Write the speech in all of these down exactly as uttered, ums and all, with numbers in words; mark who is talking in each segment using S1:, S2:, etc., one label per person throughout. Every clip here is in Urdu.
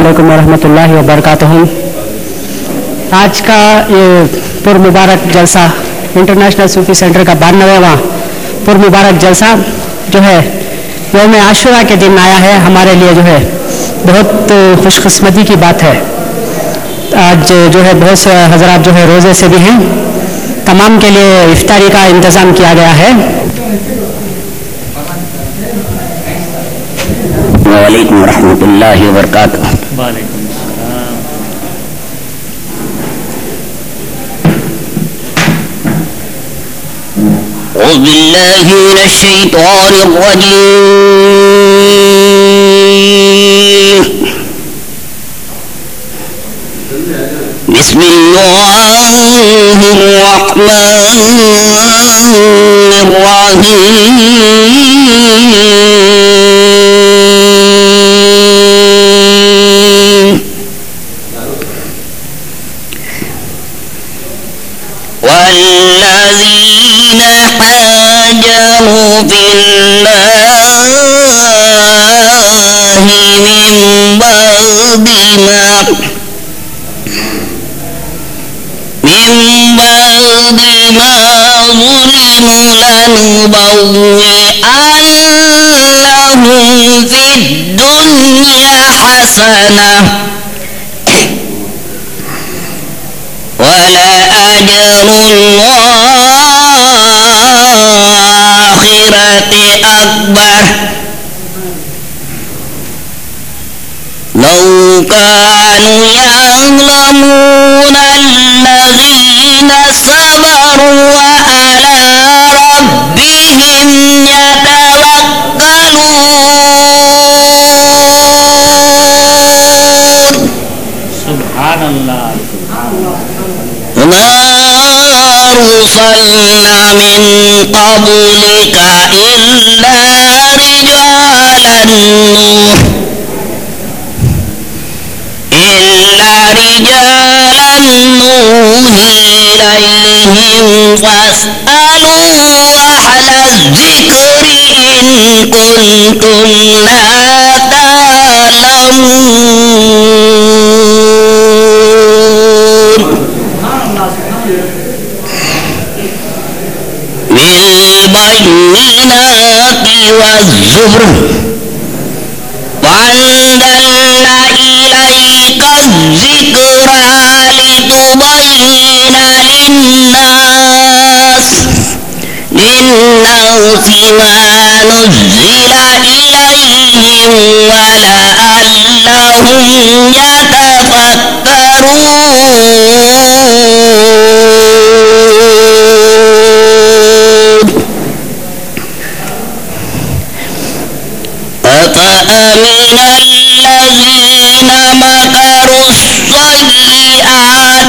S1: वालेकुम रहमतुल्लाहि व बरकातुहू। आज का ये पुर मुबारक जलसा इंटरनेशनल सूफी सेंटर का बानवेवां पुर मुबारक जलसा जो है यौम आशुरा के दिन आया है, हमारे लिए जो है बहुत खुशकिस्मती की बात है। आज जो है बहुत से हजरात जो है रोज़े से भी हैं, तमाम के लिए इफ्तारी का इंतज़ाम किया गया है।
S2: वालेकुम रहमतुल्लाहि व बरकातुहू।
S3: वालेकुम सलाम।
S2: औज़ु बिल्लाहि मिनश शैतानिर रजीम। बिस्मिल्लाहिर रहमानिर रहीम। والذين هاجروا في الله من بعد ما من بعد ما ظلموا لنبوئنهم في الدنيا حسنة ولأجر الآخرة أكبر لو كانوا يعلمون الذين صبروا وعلى ربهم يتوكلون.
S3: سبحان الله.
S2: وما أرسلنا من قبلك إلا رجالا نوحي إلا رجالا نوحي إليهم فاسألوا أهل الذكر إن كنتم لا تعلمون. بالبينات والزبر وأنزلنا إليك الذكر لتبين للناس للناس ما نزل إليهم ولعلهم يتفكرون. أفأمن الذين مكروا السيئات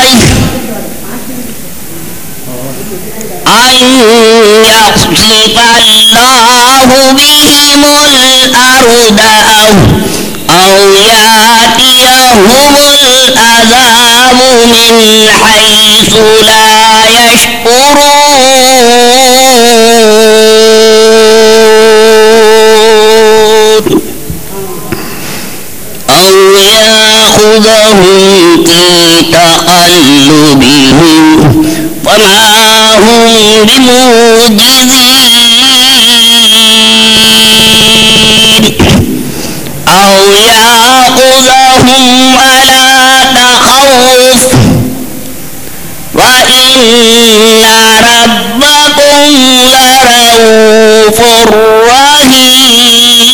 S2: أن يخسف الله بهم الأرض أو أو يأتيهم العذاب من حيث لا يشعرون أو يأخذهم في تقلبهم فما هم بمعجزين أو يأخذهم على تخوف وإن ربكم لرؤوف رحيم.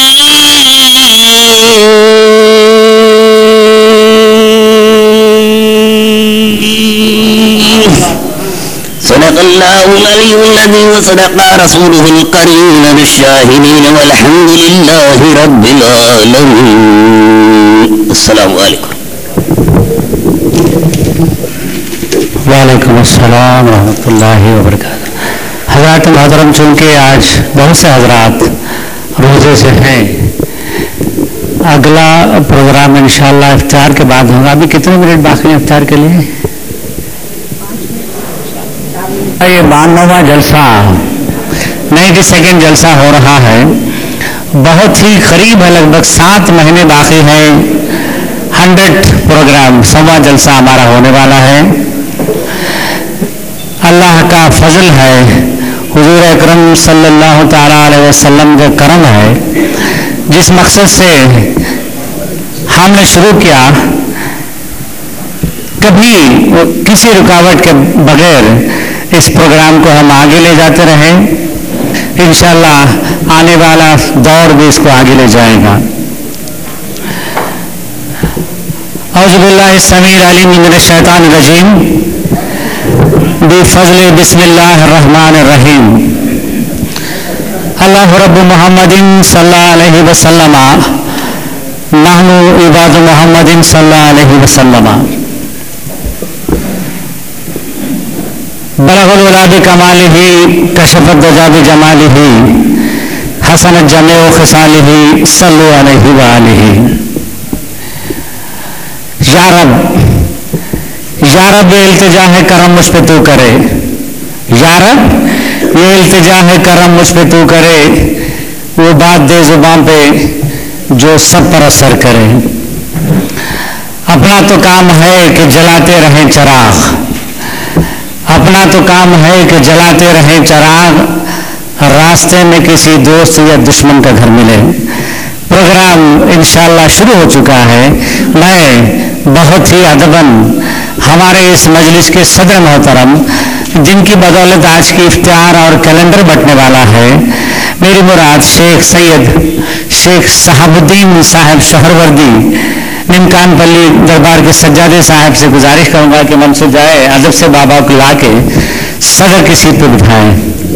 S2: صدق الله العلي العظيم وصدق رسوله الكريم بالشاهدين والحمد لله رب العالمين. السلام عليكم.
S1: वालेकुम अस्सलाम रहमतुल्लाहि व बरकातुहू। हज़रात मोहतरम, चूँकि आज बहुत से हजरात रोज़े से हैं, अगला प्रोग्राम इंशाअल्लाह इफ्तार के बाद होगा। अभी कितने मिनट बाकी हैं इफ्तार के लिए? ये बानवेवां जलसा नाइन्टी सेकेंड जलसा हो रहा है
S4: بہت ہی قریب ہے، لگ بھگ سات مہینے باقی ہیں، ہنڈریڈ پروگرام سوا جلسہ ہمارا ہونے والا ہے۔ اللہ کا فضل ہے، حضور اکرم صلی اللہ تعالیٰ علیہ وسلم کا کرم ہے، جس مقصد سے ہم نے شروع کیا کبھی کسی رکاوٹ کے بغیر اس پروگرام کو ہم آگے لے جاتے رہے، انشاءاللہ آنے والا دور بھی اس کو آگے لے جائے گا۔ اعوذ باللہ السمیع العلیم من الشیطان الرجیم، بفضل بسم اللہ الرحمن الرحیم، اللہ رب محمد صلی اللہ علیہ وسلم، نحن عباد محمد صلی اللہ علیہ وسلم، بلغ العلا بکمالہ، کشف الدجا بجمالہ، حسنت جمیع خصالہ، صلو علیہ وآلہ۔ یا رب، یا رب یہ التجا ہے کرم مجھ پہ تو کرے، یا رب یہ التجا ہے کرم مجھ پہ تو کرے، وہ بات دے زبان پہ جو سب پر اثر کرے۔ اپنا تو کام ہے کہ جلاتے رہیں چراغ، اپنا تو کام ہے کہ جلاتے رہیں چراغ، راستے میں کسی دوست یا دشمن کا گھر ملے۔ پروگرام انشاءاللہ شروع ہو چکا ہے۔ میں بہت ہی ادباً ہمارے اس مجلس کے صدر محترم، جن کی بدولت آج کی افطار اور کیلنڈر بٹنے والا ہے، میری مراد شیخ سید شیخ صحاب الدین صاحب شہروردی نمکان پلی دربار کے سجادے صاحب سے گزارش کروں گا کہ منصور جائے ادب سے بابا کو لا کے صدر کی سیٹ پہ بٹھائیں۔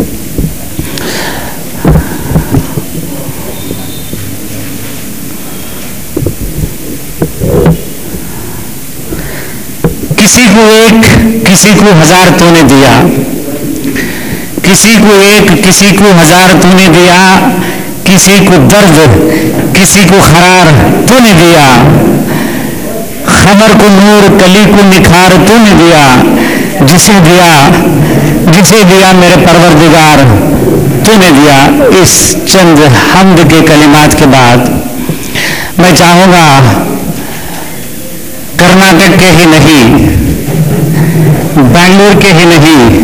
S4: کسی کو ایک کسی کو ہزار تو نے دیا، کسی کو ایک کسی کو ہزار تو نے دیا، کسی کو درد کسی کو قرار تو نے دیا، خبر کو نور کلی کو نکھار تو نے دیا، جسے دیا جسے دیا میرے پروردگار تو نے دیا۔ اس چند حمد کے کلمات کے بعد میں چاہوں گا کرناٹک کے ہی نہیں، بنگلور کے ہی نہیں،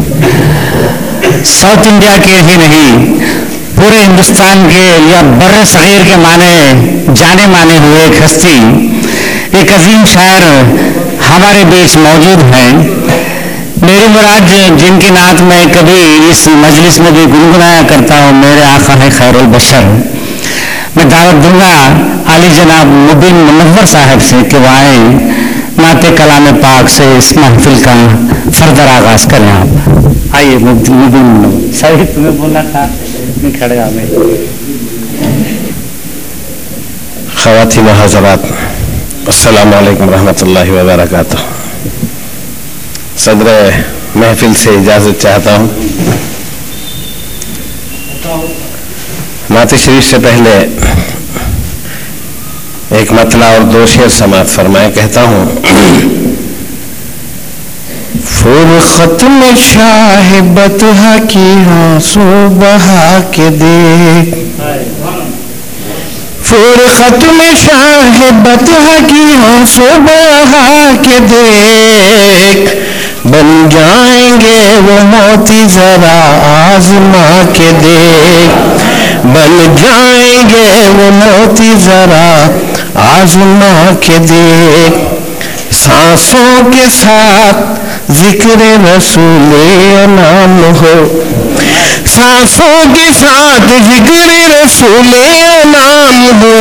S4: ساؤتھ انڈیا کے ہی نہیں، پورے ہندوستان کے یا بر صغیر کے معنی جانے مانے ہوئے ایک ہستی، ایک عظیم شاعر ہمارے بیچ موجود ہیں۔ میری مراد جن کی نعت میں کبھی اس مجلس میں بھی گنگنایا کرتا ہوں، میرے آقا ہے خیر البشر۔ میں دعوت دوں گا علی جناب مبین منور صاحب سے کہ وہ آئیں، نعت کلام پاک سے اس محفل کا فردر آغاز کریں۔ آپ آئیے مبین منور صاحب، تمہیں بولنا تھا کھڑا میں۔
S5: خواتین و حضرات، السلام علیکم ورحمۃ اللہ وبرکاتہ۔ صدر محفل سے اجازت چاہتا ہوں۔ نعت شریف سے پہلے ایک مطلع اور دو شعر سماعت فرمائے۔ کہتا ہوں: فرخت میں شاہ بطحہ کی آنسو بہا کے دیکھ، فرخت میں شاہ بطحہ کی آنسو بہا کے دیکھ، بن جائیں گے وہ موتی ذرا آزما کے دیکھ، بن جائیں گے وہ موتی ذرا آزما کے دیکھ، سانسوں کے ساتھ ذکر رسول انام ہو، سانسوں کے ساتھ ذکر رسول انام ہو،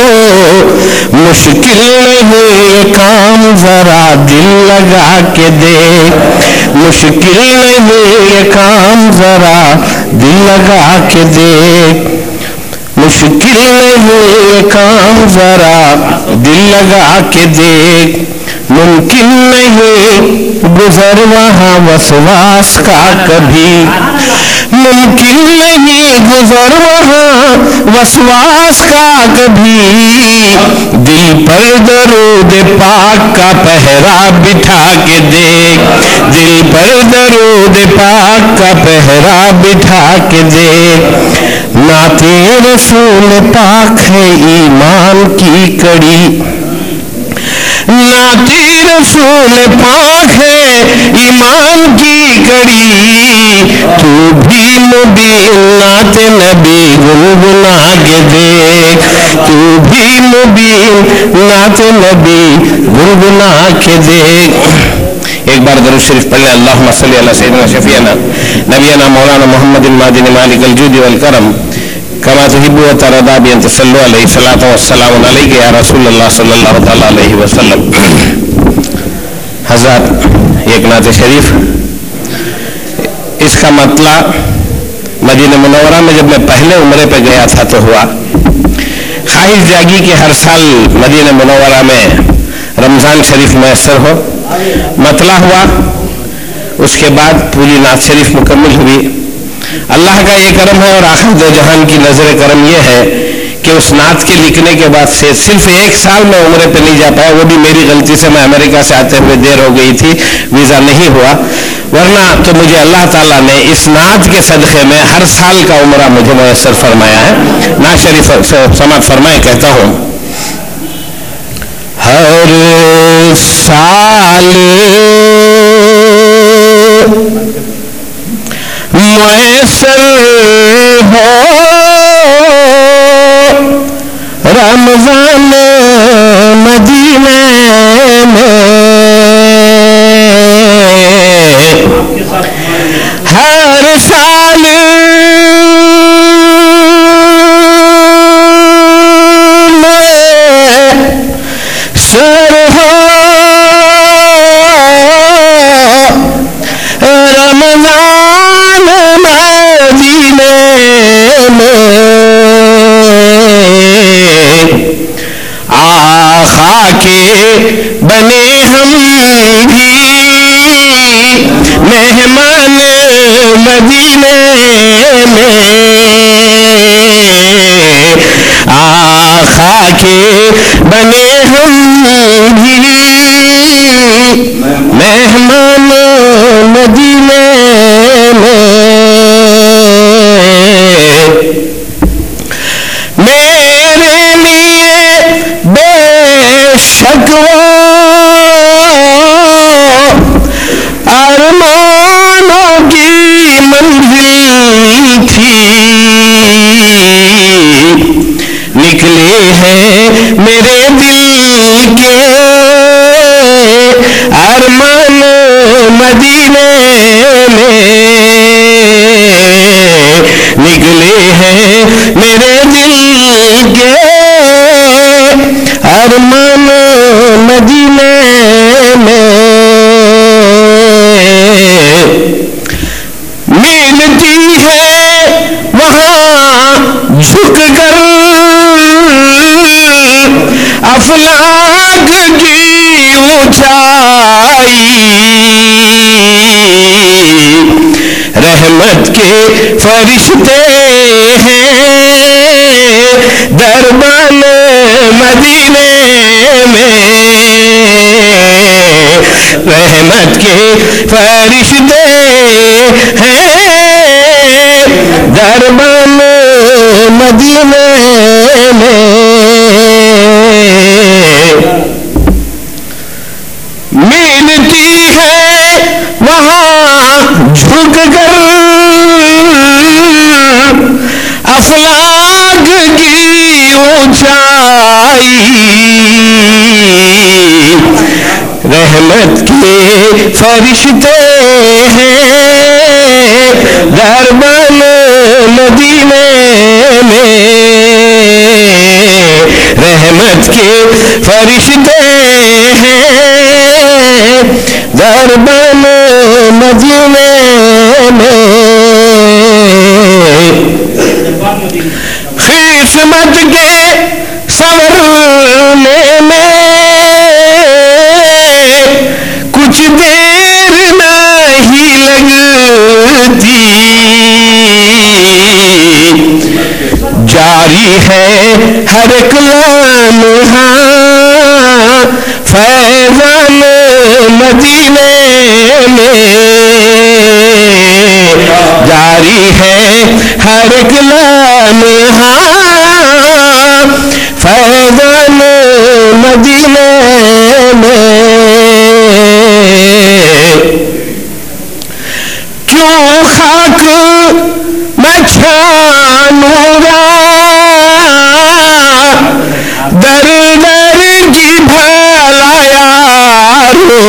S5: مشکل نہیں یہ کام ذرا دل لگا کے دیکھ، مشکل نہیں یہ کام ذرا دل لگا کے دیکھ، مشکل نہیں یہ کام ذرا دل لگا کے دیکھ، ممکن نہیں گزر وہاں وسواس کا کبھی، ممکن نہیں گزر وہاں وسواس کا کبھی، دل پر درود پاک کا پہرا بٹھا کے دیکھ، دل پر درود پاک کا پہرا بٹھا کے دیکھ، नाते रसूल पाक है ईमान की कड़ी, नाते रसूल पाक है ईमान की कड़ी, तू भी मुबीन नाते नबी गुनगुना के देख, तू भी मुबीन नाते नबी गुनगुना के देख। एक बार दरूद शरीफ पढ़ लें, अल्लाहुम्मा सल्ली अला सय्यिदिना शफीअना नबीना मौलाना मुहम्मदिन मादिन मालिकल जुदी वल करम कमा तुहिब्बु व तरदा बि अन तसल्लु अलैहि सलातु व सलामु अलैका या रसूलल्लाह सल्लल्लाहु तआला अलैहि वसल्लम। हज़रत एक नात शरीफ, इसका मतलब मदीना मुनव्वरा में जब मैं पहले उम्रे पे गया था तो हुआ, ख्वाहिश जागी कि हर साल मदीना मुनव्वरा में रमज़ान शरीफ मैसर हो, मतला हुआ। उसके बाद पूरी नात शरीफ मुकम्मल हुई। अल्लाह का ये करम है और आखिर दो जहान की नजर करम ये है कि उस नात के लिखने के बाद से सिर्फ एक साल में उम्रे पे नहीं जा पाया, वो भी मेरी गलती से। मैं अमेरिका से आते हुए देर हो गई थी, वीज़ा नहीं हुआ, वरना तो मुझे अल्लाह ताला ने इस नात के सदक़े में हर साल का उम्रा मुझे मुयस्सर फरमाया है। नात शरीफ समात फरमाए, कहता हूँ हर साल मुयस्सर हो रमज़ान मदीने में, हर साल मुयस्सर हो रमज़ान मदीने में, आका के बने हम भी मेहमान मदीने में, आका के बने हम भी मेहमान मदीने में। मेरे लिए बेशक वो अरमानों की मंजिल थी, निकले हैं मेरे दिल के अरमान मदीने में, निकले हैं मेरे दिल के अरमान मदीने में। मिलती है वहाँ झुक कर अफलाक की ऊंचाई, रहमत के फरिश्ते हैं दरबान मदीने में, रहमत के फरिश्ते हैं दरबान मदीने में। मिलती है वहाँ झुक कर अफलाक की ऊंचाई, रहमत के फरिश्ते हैं दरबान मदीने में, रहमत के फरिश्ते हैं दरबान मदीने में। किस्मत के संवरने में कुछ देर नहीं लगती, जारी है हर एक लम्हा फैज़ान मदीने में, जारी है हर एक लम्हा مدینے میں کیوں خاک میں چھانوں گا در در کی بھلا یارو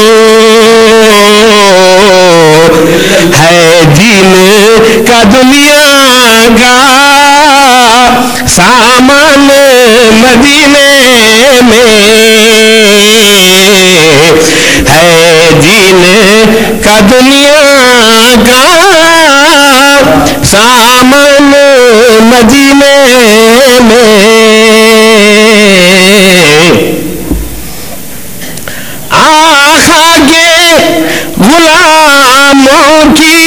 S5: ہے دین کا دنیا کا سامان مدینے میں ہے دین کا دنیا کا سامان مدینے میں آقا کے غلاموں کی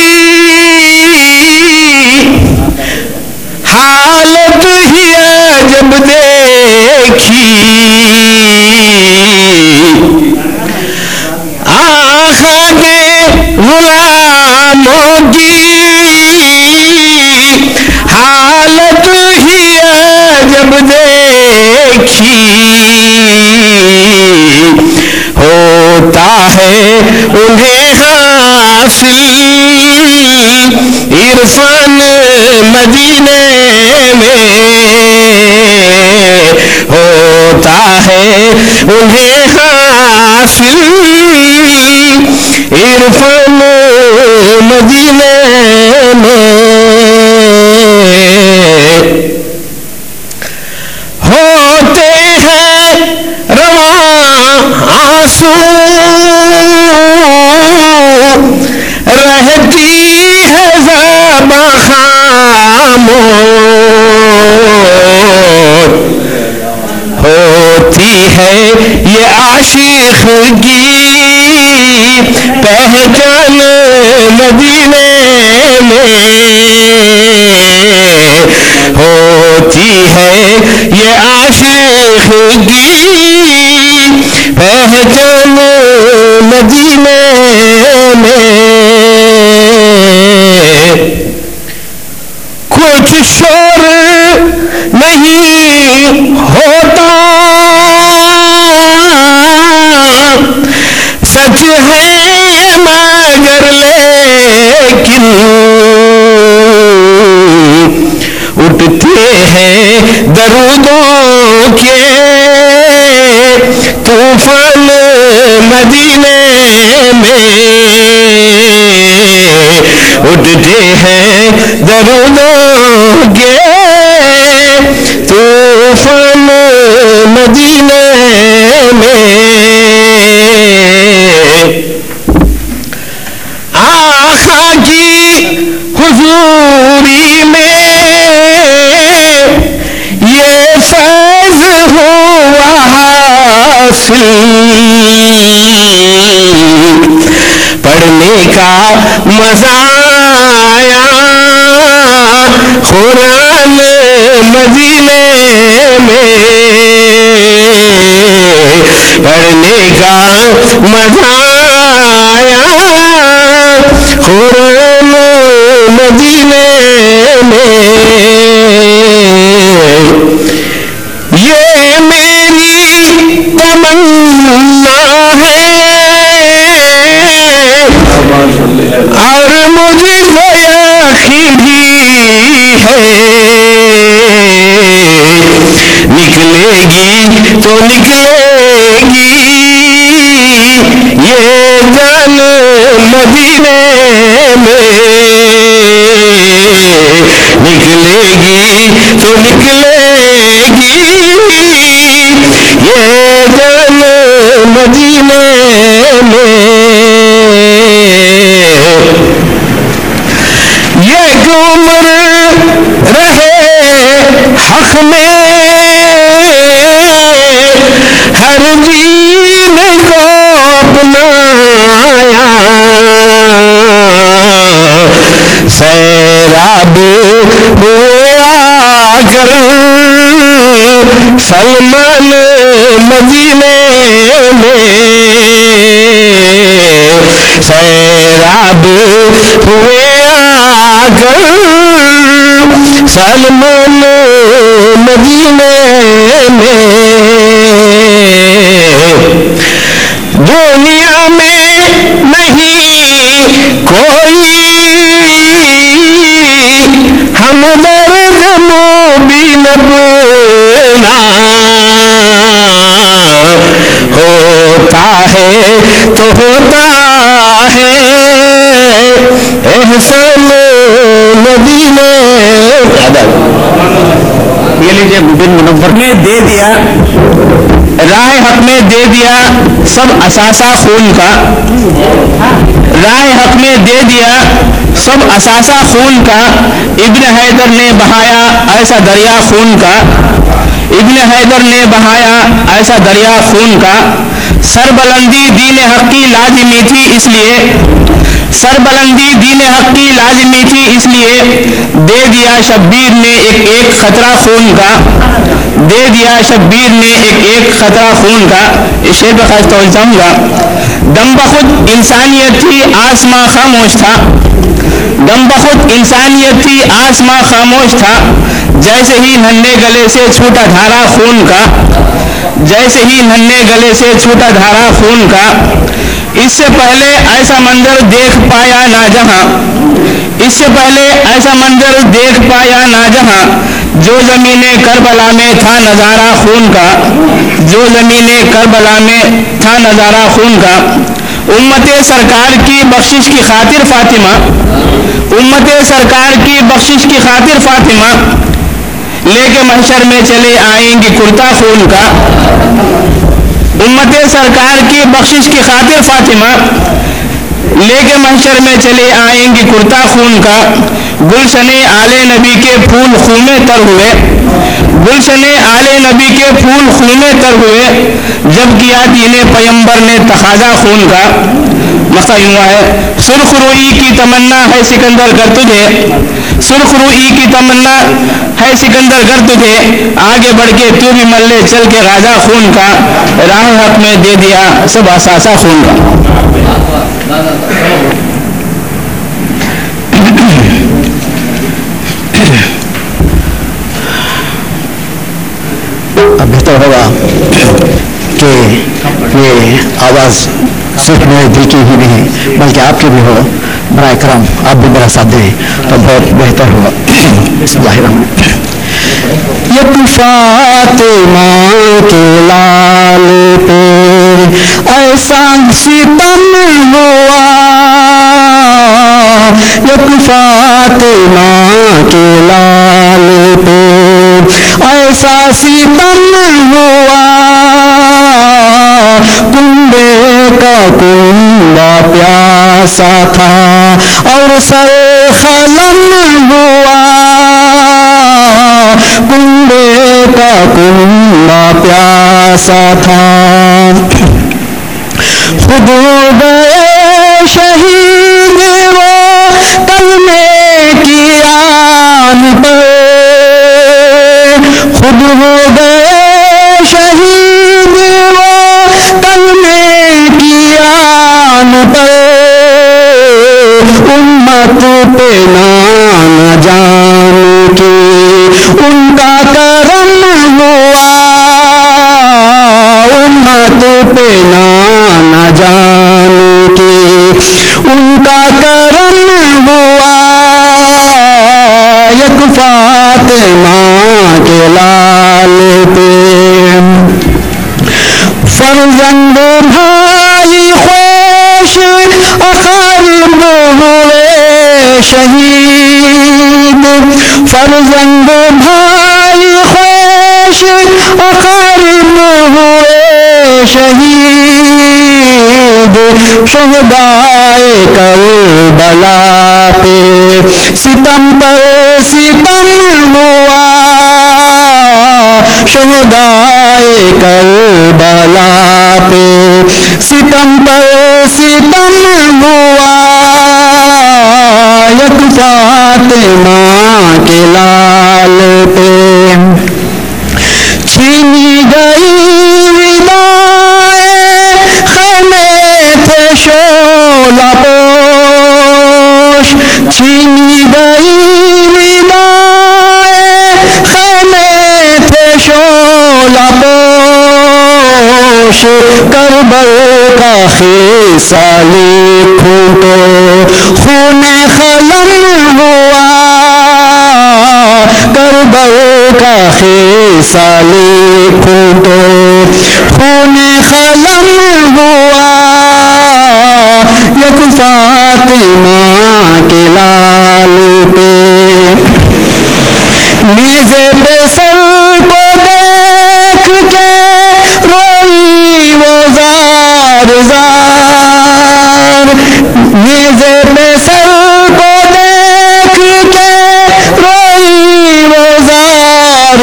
S5: حالت ہی عجب دیکھی آقا کے غلاموں کی حالت ہی عجب دیکھی ہوتا ہے انہیں حاصل عرفان مدینے میں ہوتا ہے انہیں حاصل عرفان مدینے میں ہوتے ہیں رواں آنسو رہتی ہے زباں خاموش ہوتی ہے یہ عاشق کی پہچان مدینے میں ہوتی ہے یہ عاشق کی پہچان مدینے میں کچھ شور نہیں ہوتا سچ ہے مگر لیکن اٹھتے ہیں درودوں کے طوفان مدینے میں اٹھتے ہیں درودوں کے طوفان مدینے میں آقا کی حضوری میں یہ فیض ہوا حاصل پڑھنے کا مزہ آیا قرآن مدینے میں پڑھنے کا مزہ آیا قرآن مدینے میں یہ میری تمنا ہے اور مجھے یقین بھی ہے نکلے گی تو نکلے گی یہ جان مدینے میں نکلے گی تو نکلے گی یہ جان مدینے میں یہ عمر رہے حق میں ہر دین کو اپنایا سیراب ہوا کر سلمان مدینے میں سیراب ہوئے آگر سلمان مدینے میں ہے تو ہوتا ہے احسان نبی نے.
S4: یہ لیجیے بن منور
S5: نے دے دیا راہ حق میں دے دیا سب اثاثہ خون کا. راہ حق میں دے دیا سب اثاثہ خون کا. ابن حیدر نے بہایا ایسا دریا خون کا. ابن حیدر نے بہایا ایسا دریا خون کا. سربلندی دین حق کی لازمی تھی اس لیے. سربلندی دین حق کی لازمی تھی اس لیے دے دیا شبیر نے ایک ایک خطرہ خون کا. دے دیا شبیر نے ایک ایک خطرہ خون کا. اس شعر پہ خاص توجہ چاہوں گا. دم بخود انسانیت تھی آسماں خاموش تھا. دم بخود انسانیت تھی آسماں خاموش تھا. جیسے ہی ننھے گلے سے چھوٹا دھارا خون کا. جیسے ہی ننھے گلے سے چھوٹا دھارا خون کا. اس سے پہلے ایسا منظر دیکھ پایا نہ جہاں. اس سے پہلے ایسا منظر دیکھ پایا نہ جہاں. جو زمین کربلا میں تھا نظارہ خون کا. جو زمین کربلا میں تھا نظارہ خون کا. امت سرکار کی بخشش کی خاطر فاطمہ. امت سرکار کی بخشش کی خاطر فاطمہ لے کے محشر میں چلے آئیں گی کرتا خون کا. امت سرکار کی بخشش کی خاطر فاطمہ لے کے محشر میں چلے آئیں گی کرتا خون کا. گلشن آل نبی کے پھول خون تر ہوئے. گلشن آل نبی کے پھول خون تر ہوئے جب کیا دین پیمبر نے تقاضا خون کا. مقصد یوں ہے سرخ روئی کی تمنا ہے سکندر گر تجھے. سرخ روئی کی تمنا ہے سکندر گر تجھے. آگے بڑھ کے تو بھی ملے چل کے راجہ خون کا. راہ حق میں دے دیا سب اثاثہ خون کا.
S4: اب بہتر ہوگا کہ یہ آواز صرف میرے دل کی ہی نہیں بلکہ آپ کی بھی ہو. برائے کرم آپ بھی میرا ساتھ دیں تو بہت بہتر ہوگا. بسم اللہ الرحمن الرحیم. یک فاطمہ کے لال پہ ایسا ستم ہوا. یک فاطمہ کے لال پہ ایسا ستم ہوا. کنبے کا کنبا پیاسا تھا اور سر خلم ہوا. کنبے کا کنبا پیاسا تھا. خود گئے شہید وہ کلمے کی آن پر. خود ہو گئے شہید وہ کلمے کی آن پر. امت پہ نام جان کی ان کا کرم ہوا. امت پہ نام جان کی ان کا کرم ہوا. یک فاطمہ کے لال پہ فرزند بھائی خوش اقارب ہوئے شہید. فرزند بھائی خوش اقارب ہوئے شہید. شہدائے کربلا پہ ستم پر ستم ہوا. شہدائے کربلا پہ ستم پر ستم ہوا. یک فاطمہ کے لال پہ چھینی گئی ودائے خیمے تھے شعلہ پوش. چھینی گئی ودائے خیمے تھے شعلہ پوش. کربل کا خیسہ لکھوں تو خون خلم ہوا. کربل کا خیسہ لکھوں تو خون خلم ہوا. زار نیزے پہ سر کو دیکھ کے روئی وہ زار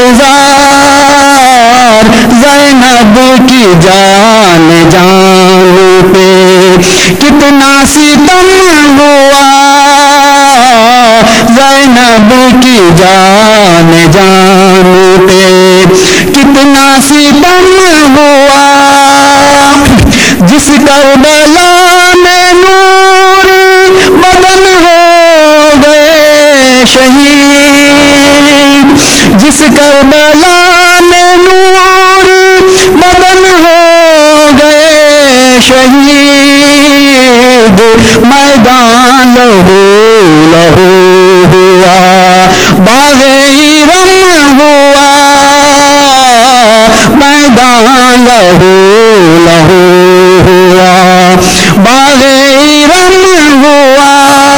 S4: زار زینب کی جان جان پہ کتنا ستم ہوا زینب کی جان جان پہ کتنا ستم ہوا جس کربلا میں نور بدن ہو گئے شہید جس کربلا میں نور بدن ہو گئے شہید میدان لہو لہو ہوا باغ رم ہوا میدان لہو لہو ہوا باغ رم ہوا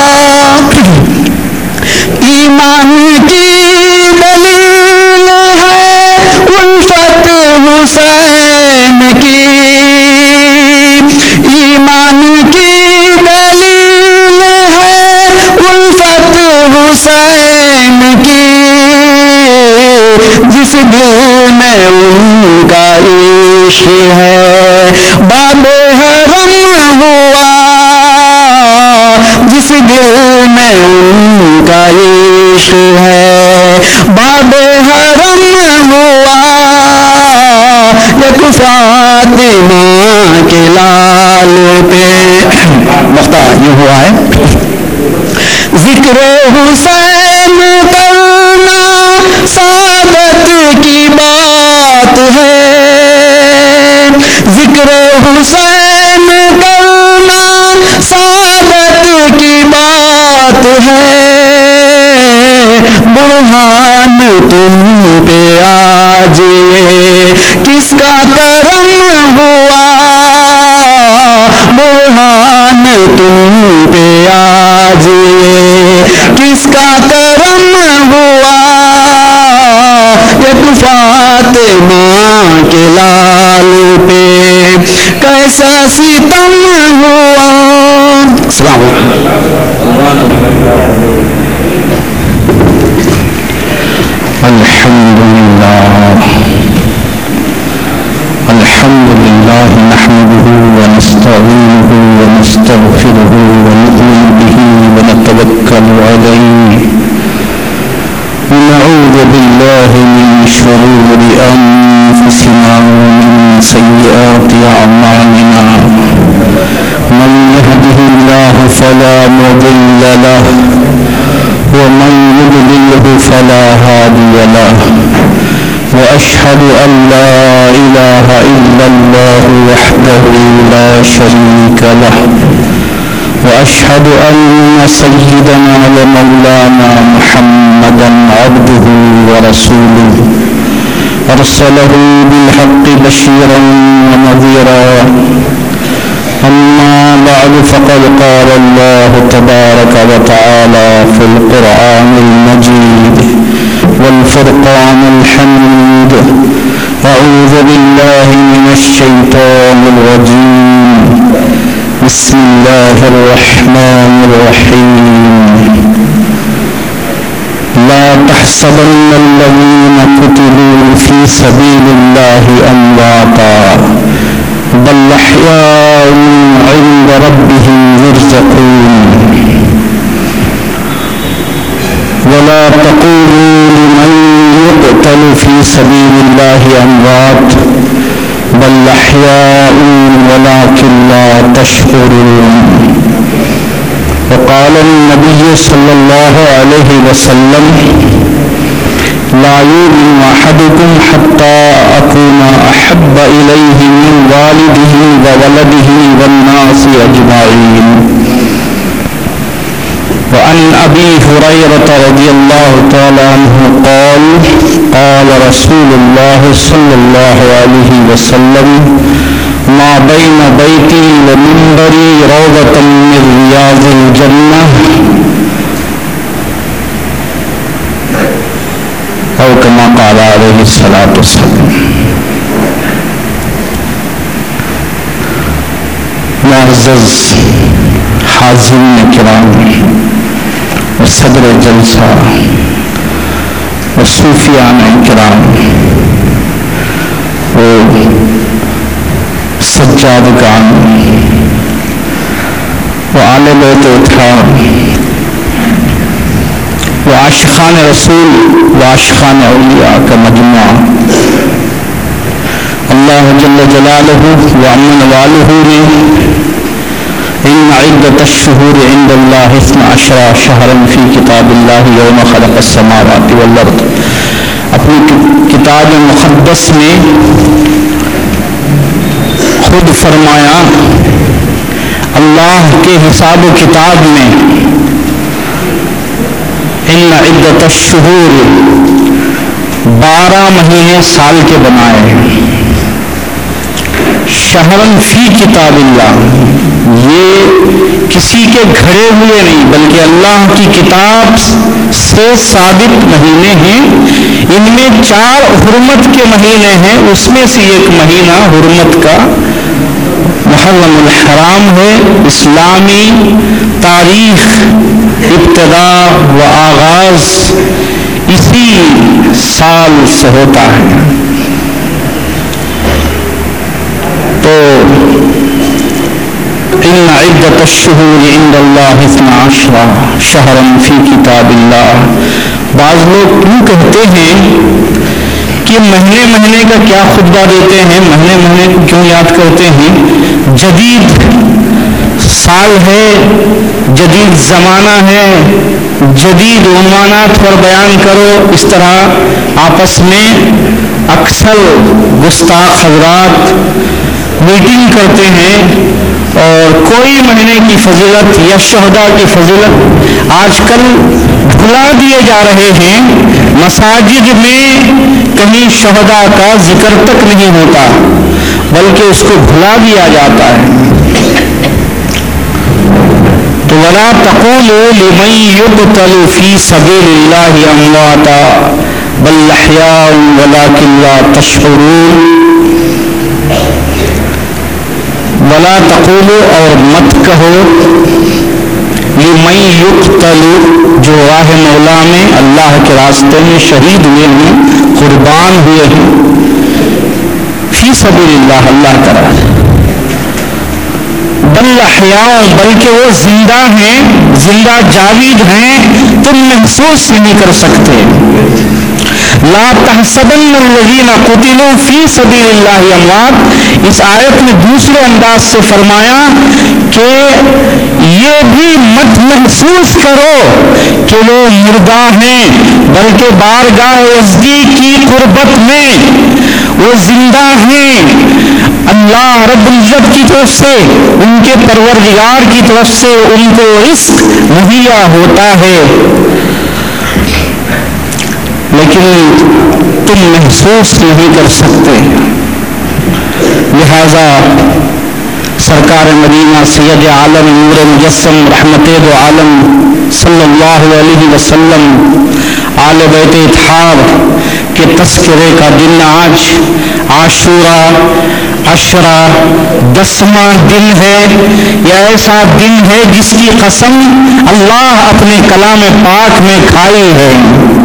S4: ایمان کی دلیل ہے الفت حسین کی ایمان کی دلیل ہے الفت حسین کی جس دل میں ان کا عشق ہے باب حرم ہوا جس دل میں ان کا عشق ہے باب حرم ہوا یک فاطمہ کے لال پہ مختار یہ ہوا ہے ذکر حسین کرنا سعادت کی بات ہے ذکر حسین کرنا سعادت کی بات ہے برہان تم پہ آج کس کا کرم ہوا برہان تم پہ آج کس کا کرم ہوا یک فاطمہ کے لال پہ کیسا ستم ہوا السلام الحمد للہ الحمد للہ نحمده ونستعينه ونستغفره ونؤمن به ونتوكل عليه ونعوذ بالله من شرور أنفسنا ومن سيئات أعمالنا من يهده الله فلا مضل له ومن يضلله فلا هادي له وأشهد أن لا إله إلا الله وحده لا شريك له وأشهد أن سيدنا ومولانا محمدا عبده ورسوله أرسله بالحق بشيرا ونذيرا أما بعد فقد قال الله تبارك وتعالى في القرآن المجيد والفرقان الحميد أعوذ بالله من الشيطان الرجيم بسم الله الرحمن الرحيم لا تحسبن الذين قتلوا في سبيل الله أمواتا بل أحياء عند ربهم يرزقون ولا تقولوا لمن يقتل في سبيل الله أموات بل أحياء ولكن لا تشعرون وقال النبي صلى الله عليه وسلم لا يؤمن أحدكم حتى أكون أحب إليه من والده وولده والناس أجمعين. وعن أبي هريرة رضي الله تعالى عنه قال قال رسول الله صلى الله عليه وسلم ما بين بيتي ومنبري روضة من رياض الجنة أو كما قال عليه الصلاة والسلام. معزز حاضرین کرام اور صدر جلسہ اور صوفیان کرام اور سجادگان و آل بیت اطہار و عاشقان رسول و عاشقان اولیاء کا مجموعہ، اللہ جل جلالہ و امن والہ نے ان عدت الشہور عند اللہ اثنا عشر شہرا فی کتاب اللہ یوم خلق السماوات والارض، اپنی کتاب مقدس میں خود فرمایا اللہ کے حساب و کتاب میں ان عدت الشہور بارہ مہینے سال کے بنائے ہیں، شہرن فی کتاب اللہ، یہ کسی کے گھڑے ہوئے نہیں بلکہ اللہ کی کتاب سے ثابت مہینے ہیں، ان میں چار حرمت کے مہینے ہیں، اس میں سے ایک مہینہ حرمت کا محرم الحرام ہے۔ اسلامی تاریخ ابتدا و آغاز اسی سال سے ہوتا ہے، تو ان عدت الشہور عند اللہ اثنا عشر شہرا فی کتاب اللہ۔ بعض لوگ کیوں کہتے ہیں کہ مہینے مہینے کا کیا خطبہ دیتے ہیں، مہینے مہینے کو کیوں یاد کرتے ہیں؟ جدید سال ہے، جدید زمانہ ہے، جدید عنوانات پر بیان کرو، اس طرح آپس میں اکثر گستاخ حضرات میٹنگ کرتے ہیں، اور کوئی مہینے کی فضیلت یا شہداء کی فضیلت آج کل بھلا دیے جا رہے ہیں، مساجد میں کہیں شہداء کا ذکر تک نہیں ہوتا بلکہ اس کو بھلا دیا جاتا ہے۔ تو وَلَا تَقُولُوا لِمَن يُقْتَلُ فِي سَبِيلِ اللَّهِ أَمْوَاتًا بَلْ أَحْيَاءٌ وَلَٰكِن لَّا تَشْعُرُونَ۔ وَلَا تَقُولُوا، اور مت کہو، لِمَن يُقْتَلُ، جو راہ مولا میں اللہ کے راستے میں شہید ہوئے ہیں، قربان ہوئے ہیں، فی سبیل اللہ، اللہ کا راہ، بل احیاء، بلکہ وہ زندہ ہیں، زندہ جاوید ہیں، تم محسوس نہیں کر سکتے۔ لا تحسبن الذین قتلوا فی سبیل اللہ اموات، اس آیت میں دوسرے انداز سے فرمایا کہ یہ بھی مت محسوس کرو کہ وہ مردہ ہیں، بلکہ بارگاہ یزدی کی قربت میں وہ زندہ ہیں، اللہ رب العزت کی طرف سے، ان کے پروردگار کی طرف سے ان کو رزق مہیا ہوتا ہے، لیکن تم محسوس نہیں کر سکتے۔ لہذا سرکار مدینہ سید عالم نور مجسم رحمت دو عالم صلی اللہ علیہ وسلم آل بیت اطہار کے تذکرے کا دن آج عاشورہ عشرہ دسواں دن ہے، یہ ایسا دن ہے جس کی قسم اللہ اپنے کلام پاک میں کھائی ہے۔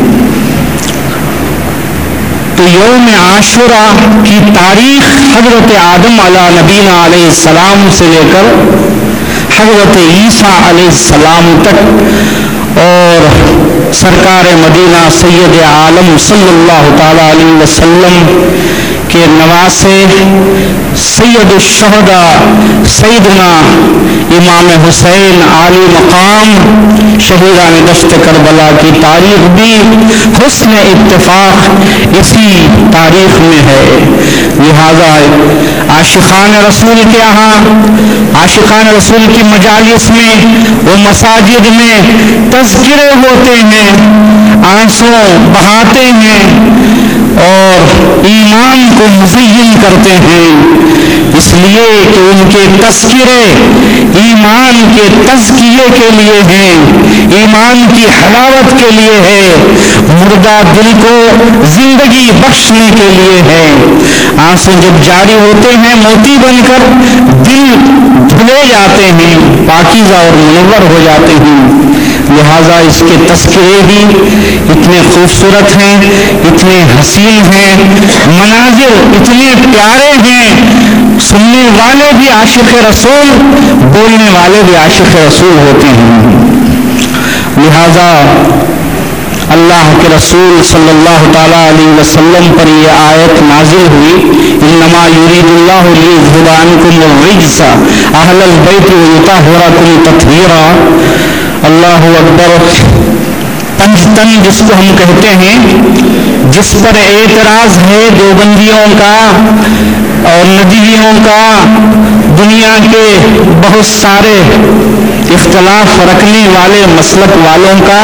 S4: تو یوم عاشورہ کی تاریخ حضرت آدم علیہ نبینا علیہ السلام سے لے کر حضرت عیسیٰ علیہ السلام تک، اور سرکار مدینہ سید عالم صلی اللہ تعالی علیہ وسلم کے نواسے سید الشہداء سیدنا امام حسین عالی مقام شہیدان دشت کربلا کی تاریخ بھی حسن اتفاق اسی تاریخ میں ہے۔ لہذا عاشقان رسول کے یہاں، عاشقان رسول کی مجالس میں، وہ مساجد میں تذکرے ہوتے ہیں، آنسو بہاتے ہیں اور ایمان کو مزین کرتے ہیں، اس لیے کہ ان کے تذکرے ایمان کے تزکیے کے لیے ہیں، ایمان کی حلاوت کے لیے ہے، مردہ دل کو زندگی بخشنے کے لیے ہے۔ آنسو جب جاری ہوتے ہیں موتی بن کر، دل چلے جاتے ہیں پاکیزہ اور منور ہو جاتے ہیں. لہذا اس کے تذکرے ہی اتنے خوبصورت ہیں، اتنے حسین ہیں، مناظر اتنے پیارے ہیں. سننے والے بھی عاشق رسول، بولنے والے بھی عاشق رسول ہوتے ہیں. لہذا اللہ کے رسول صلی اللہ تعالیٰ علیہ وسلم پر یہ آیت نازل ہوئی، انما یرید اللہ لیذھب عنکم الرجس اہل البیت ویطہرکم تطہیرا. اللہ اکبر. پنجتن جس کو ہم کہتے ہیں، جس پر اعتراض ہے دیوبندیوں کا اور ندویوں کا، دنیا کے بہت سارے اختلاف رکھنے والے مسلک والوں کا،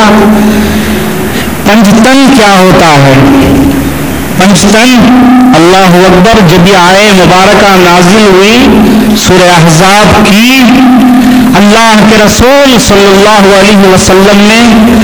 S4: پنجتن کیا ہوتا ہے؟ پنجتن اللہ اکبر. جب یہ آئے مبارکہ نازل ہوئی سورہ احزاب کی، اللہ کے رسول صلی اللہ علیہ وسلم نے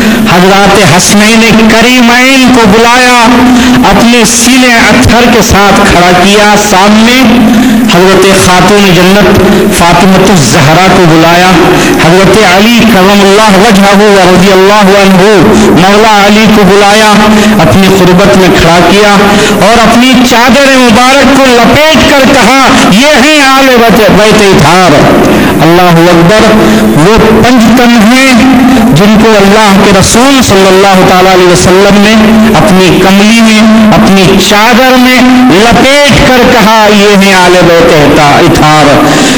S4: حضرات حسنین کریمین کو بلایا، اپنے سینے اطہر کے ساتھ کھڑا کیا. سامنے حضرت خاتون جنت فاطمۃ الزہرا کو بلایا، حضرت علی کرم اللہ وجہہ و رضی اللہ عنہ مولا علی کو بلایا، اپنی قربت میں کھڑا کیا اور اپنی چادر مبارک کو لپیٹ کر کہا، یہ ہیں آل بیت اطہار. اللہ اکبر. وہ پنجتن ہیں جن کو اللہ کے رسول صلی اللہ تعالی علیہ وسلم نے اپنی کملی میں، اپنی چادر میں لپیٹ کر کہا، یہ ہیں آل بیت اطہار.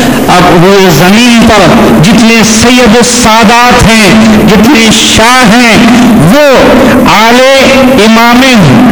S4: اب وہ زمین پر جتنے سید السادات ہیں، جتنے شاہ ہیں، وہ آل امام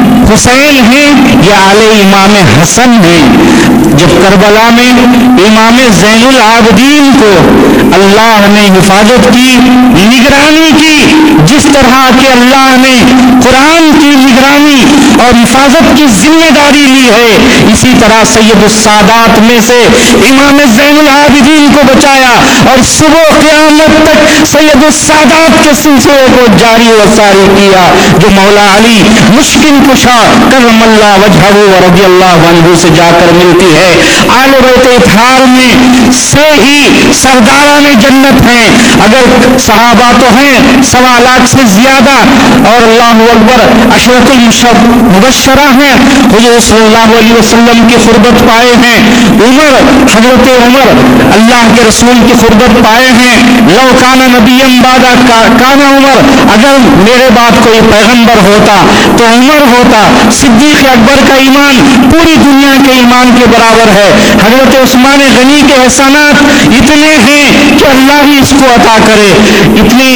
S4: حسین ہیں یا آل امام حسن ہیں. جب کربلا میں امام زین العابدین کو اللہ نے حفاظت کی، نگرانی کی، جس طرح کہ اللہ نے قرآن کی نگرانی اور حفاظت کی ذمہ داری لی ہے، اسی طرح سید السادات میں سے امام زین العابدین کو بچایا اور صبح قیامت تک سید السادات کے سلسلے کو جاری و ساری کیا، جو مولا علی مشکل کشا کرم اللہ وجہہ و رضی اللہ عنہ سے جا کر ملتی ہے. آل بیت اطہار میں سے ہی سرداران جنت ہیں. اگر صحابہ تو ہیں سوا لاکھ سے زیادہ، اور اللہ اکبر عشرۃ المبشرہ ہیں، حضور صلی اللہ علیہ وسلم کی قربت پائے ہیں. عمر، حضرت عمر اللہ کے رسول کی قربت پائے ہیں. لو کان نبی بعد کان عمر، اگر میرے بعد کوئی پیغمبر ہوتا تو عمر ہوتا. صدیق اکبر کا ایمان پوری دنیا کے ایمان کے برابر ہے. حضرت عثمان غنی کے احسانات اتنے ہیں کہ اللہ ہی اس کو عطا کرے. اتنے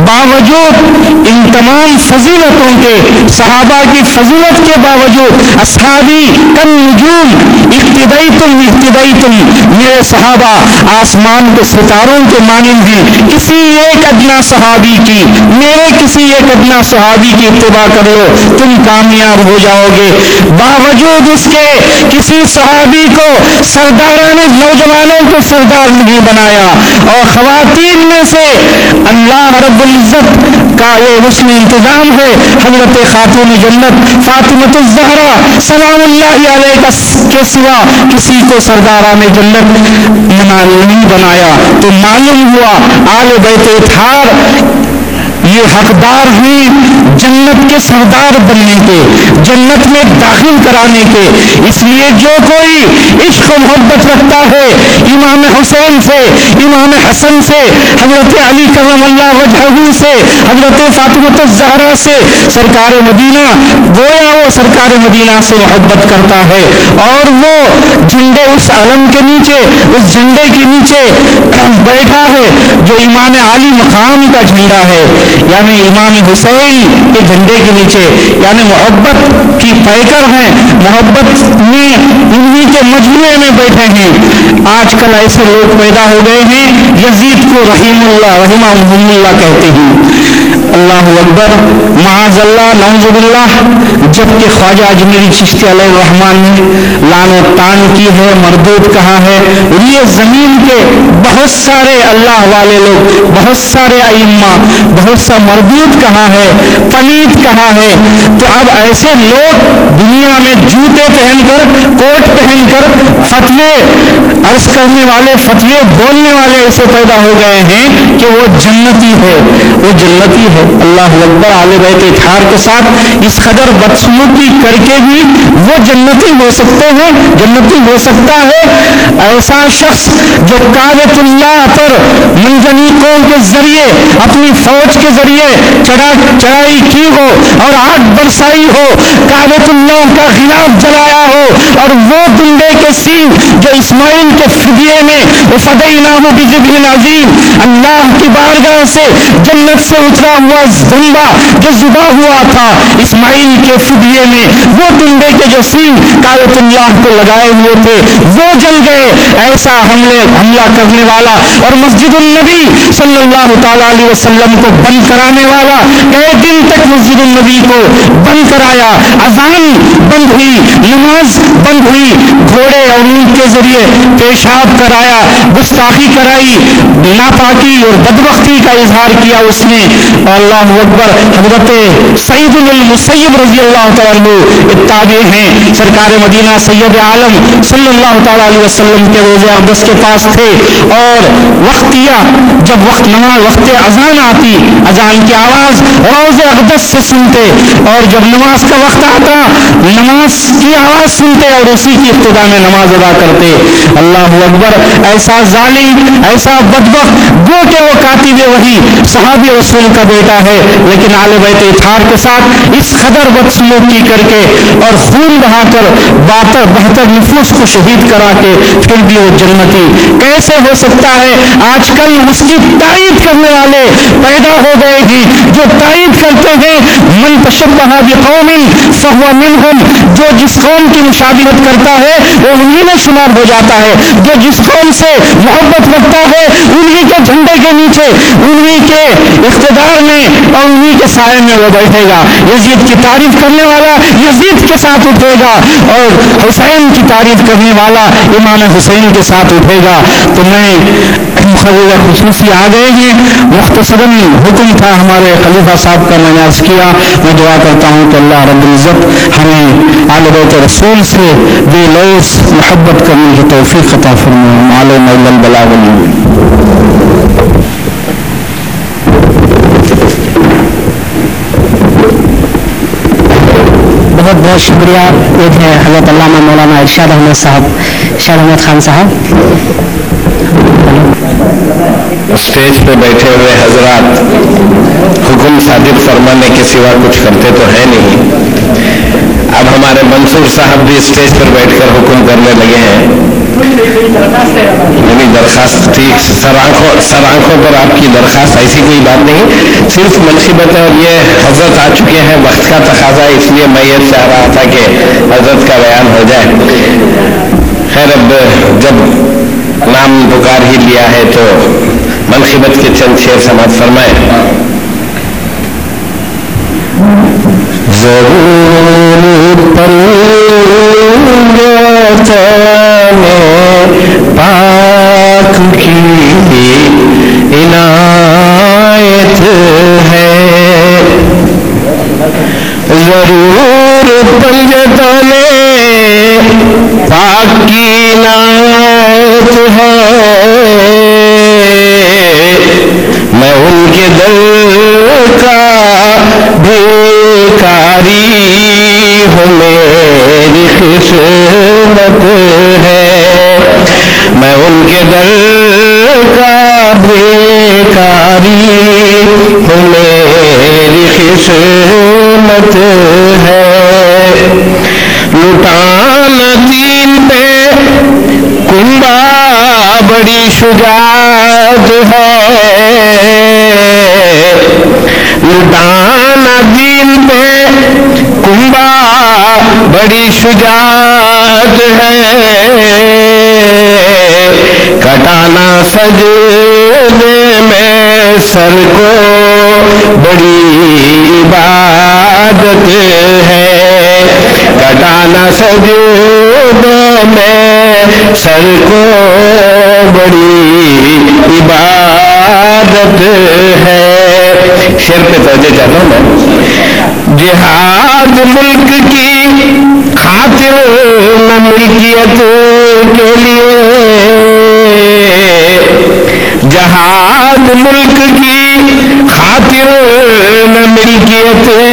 S4: باوجود ان تمام فضیلتوں کے، صحابہ کی فضیلت کے باوجود، اصحابی کن نجوم اقتدیتم اقتدیتم، میرے صحابہ آسمان کے ستاروں کے مانند ہیں. کسی ایک ادنا صحابی کی، میرے کسی ایک ادنا صحابی کی اتباع کر لو، تم کامیاب ہو جاؤ گے. باوجود اس کے کسی صحابی کو سرداران نوجوانوں کو سردار نہیں بنایا. اور خواتین میں سے اللہ رب العزت کا یہ حسن انتظام ہے، حضرت خاتون جنت فاطمۃ الزہرا سلام اللہ علیہ کے سوا کسی کو سرداران جنت نہیں بنایا. تو معلوم ہوا آل بیت اطہار یہ حقدار ہیں جنت کے سردار بننے کے، جنت میں داخل کرانے کے. اس لیے جو کوئی عشق و محبت رکھتا ہے امام حسین سے، امام حسن سے، حضرت علی کرم اللہ وجہہ سے، حضرت فاطمۃ الزہرا سے، سرکار مدینہ، گویا وہ سرکار مدینہ سے محبت کرتا ہے. اور وہ جھنڈے اس علم کے نیچے، اس جھنڈے کے نیچے بیٹھا ہے جو امام علی مقام کا جھنڈا ہے، یعنی امام حسین کے جھنڈے کے نیچے، یعنی محبت کی پیکر ہیں، محبت میں انہی کے مجموعے میں بیٹھے ہیں. آج کل ایسے لوگ پیدا ہو گئے ہیں، یزید کو رحیم اللہ رحمہ اللہ کہتے ہیں.
S6: اللہ اکبر، معاذ اللہ، نعوذ باللہ، جبکہ خواجہ اجمیری چشتی علیہ الرحمن نے لعن و طعن کی ہے، مردود کہا ہے، اور یہ زمین کے بہت سارے اللہ والے لوگ، بہت سارے ائمہ، بہت سا مردود کہا ہے، پلید کہا ہے. تو اب ایسے لوگ دنیا میں جوتے پہن کر، کوٹ پہن کر فتوے عرض کرنے والے، فتوے بولنے والے ایسے پیدا ہو گئے ہیں کہ وہ جنتی ہے، وہ جنتی ہے. اللہ اکبر. اہل بیت اطہار کے ساتھ اس قدر بدسلوکی کر کے بھی وہ جنتی ہو سکتے ہیں، جنتی ہو سکتا ہے. ایسا شخص جو کعبۃ اللہ پر منجنیقوں کے ذریعے، اپنی فوج کے ذریعے چڑھا چڑھائی کی ہو اور آگ برسائی ہو، کعبۃ اللہ کا غلاف جلایا ہو، اور وہ دنڈے کے سینگ جو اسماعیل کے فدیے میں وفدیناہ بذبح عظیم، اللہ کی بارگاہ سے جنت سے اترا ہوا دنڈا جو ذبح ہوا تھا اسماعیل کے فدیے میں، وہ دنڈے کے جو سینگ کعبۃ اللہ کو لگائے ہوئے تھے وہ جل گئے. ایسا حملے حملہ کرنے والا اور مسجد النبی صلی اللہ تعالی علیہ وسلم کو بند کرانے والا، کئی دن تک مسجد النبی کو بند کرایا، اذان بند ہوئی، نماز بند ہوئی، گھوڑے اور اونٹ کے ذریعے پیشاب کرایا، گستاخی کرائی، ناپاکی اور بدبختی کا اظہار کیا اس نے. اللہ اکبر. حضرت سعید بن المسیب رضی اللہ تعالیٰ عنہ تابع ہیں، سرکار مدینہ سید عالم صلی اللہ تعالیٰ علیہ وسلم کے روزے اقدس کے پاس تھے، اور وقت کیا جب وقت نماز وقت اذان آتی، اذان کی آواز روزے اقدس سے سنتے، اور جب نماز کا وقت آتا نماز کی آواز سنتے اور اسی کی ابتدا میں نماز ادا کرتے. اللہ اکبر. ایسا ظالم، ایسا بدبخت، گو کہ وہ کاتب وحی صحابی رسول کا بیٹا ہے، لیکن آل بیت اطہار کے ساتھ اس قدر بدسلوکی کر کے اور خون بہا کر بہتر بہتر نفوس کو شہید کرا کے پھر بھی وہ جنتی کیسے ہو سکتا ہے؟ آج کل اس کی تائید کرنے والے پیدا ہو گئے ہیں جو تائید کرتے ہیں من تشبہ بقوم فہو منہم، جو جس قوم کی مشابہت کرتا ہے وہ انہی میں شمار ہو جاتا ہے، جو جس قوم سے محبت رکھتا ہے انہی کے جھنڈے کے نیچے، انہی کے اقتدار میں اور انہی کے سائے میں وہ بیٹھے گا. یزید کی تعریف کرنے والا یزید کے ساتھ اٹھے گا، اور حسین کی تعریف کرنے والا امام حسین کے ساتھ اٹھے گا. تو میں خلیفہ خصوصی آ گئے ہیں، مختصراً حکم تھا ہمارے خلیفہ صاحب کا، میں نے عرض کیا. میں دعا کرتا ہوں کہ اللہ رب العزت ہمیں آل بیت رسول سے بے لوث محبت کرنے کی توفیق عطا فرمائے. معلوم البلاغ
S1: بہت بہت شکریہ. ایک ہے حضرت علامہ مولانا ارشاد احمد صاحب، ارشاد احمد خان صاحب.
S5: اسٹیج پہ بیٹھے ہوئے حضرات حکم صادق فرمانے کے سوا کچھ کرتے تو ہے نہیں. اب ہمارے منصور صاحب بھی اسٹیج پر بیٹھ کر حکم کرنے لگے ہیں. میری درخواست تھی سر آنکھوں سر آنکھوں پر آپ کی درخواست، ایسی کوئی بات نہیں، صرف منصیبت ہے. اور یہ حضرت آ چکے ہیں، وقت کا تقاضا ہے، اس لیے میں یہ چاہ رہا تھا کہ حضرت کا بیان ہو جائے. خیر اب جب نام پکار ہی لیا ہے تو منصیبت کے چند شعر سماعت فرمائیں.
S6: ضرور پر پاک کی عنایت ہے، ضرور پنجتان پاک کی عنایت ہے. میں ان کے دل کا بھیکاری ہوں، میری قسمت ہے. میں ان کے دل کا بھیکاری ہوں، میری قسمت ہے. لٹانا دین پہ کنبا بڑی شجاعت ہے، لٹانا دین پہ کنبا بڑی شجاعت ہے. کٹانا سجدے میں سر کو
S5: بڑی عبادت ہے، کٹانا سجودوں میں سر کو بڑی عبادت ہے۔ شعر پہ توجہ چاہتا ہوں میں۔ جہاد ملک کی خاطر نہ ملکیت کے لیے، جہاد ملک کی خاطر نہ ملکیت